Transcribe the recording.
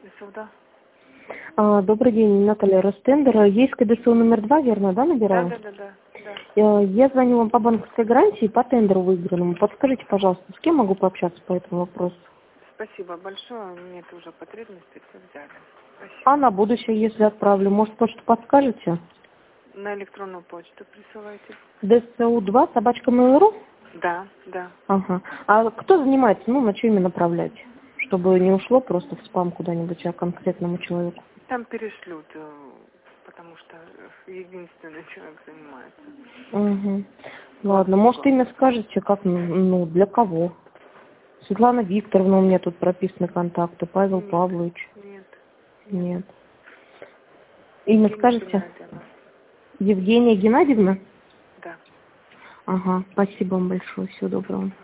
Сюда. Добрый день, Наталья Ростендер. Есть КДСУ номер 2, верно, да, набираю? Да. Я звоню вам по банковской гарантии, по тендеру выигранному. Подскажите, пожалуйста, с кем могу пообщаться по этому вопросу? Спасибо большое. Нет уже потребности, все взяли. Спасибо. А на будущее, если отправлю, может, почту подскажете? На электронную почту присылайте. ДСУ2, @mail.ru? Да. Ага. А кто занимается, на что именно направлять? Чтобы не ушло просто в спам куда-нибудь, а конкретному человеку. Там перешлют, потому что единственный человек занимается. Угу. Ладно, может, имя скажете, как, для кого? Светлана Викторовна, у меня тут прописаны контакты, Павел Павлович. Нет. Имя скажете? Геннадьевна. Евгения Геннадьевна? Да. Ага, спасибо вам большое, всего доброго.